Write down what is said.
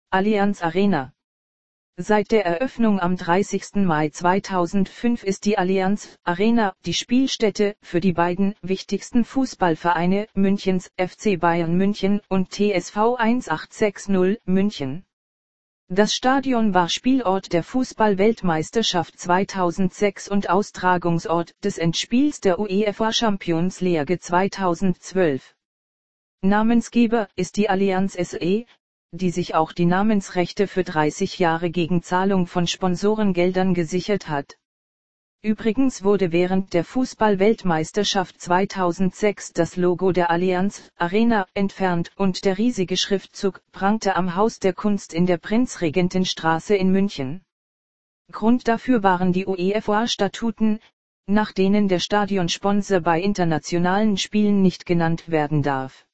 Allianz Arena. Seit der Eröffnung am 30. Mai 2005 ist die Allianz Arena die Spielstätte für die beiden wichtigsten Fußballvereine Münchens, FC Bayern München und TSV 1860 München. Das Stadion war Spielort der Fußball-Weltmeisterschaft 2006 und Austragungsort des Endspiels der UEFA Champions League 2012. Namensgeber ist die Allianz SE, die sich auch die Namensrechte für 30 Jahre gegen Zahlung von Sponsorengeldern gesichert hat. Übrigens wurde während der Fußball-Weltmeisterschaft 2006 das Logo der Allianz Arena entfernt und der riesige Schriftzug prangte am Haus der Kunst in der Prinzregentenstraße in München. Grund dafür waren die UEFA-Statuten, nach denen der Stadionsponsor bei internationalen Spielen nicht genannt werden darf.